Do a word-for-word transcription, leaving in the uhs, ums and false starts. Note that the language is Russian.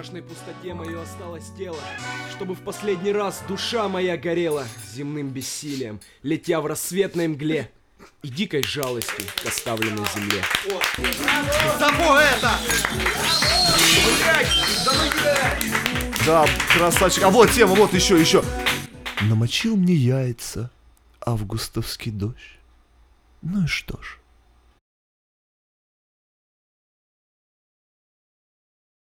страшной пустоте мое осталось тело, чтобы в последний раз душа моя горела земным бессилием, летя в рассветной мгле и дикой жалостью к оставленной земле. Само это! Да, красавчик. А вот тема, вот еще, еще. Намочил мне яйца августовский дождь. Ну и что ж.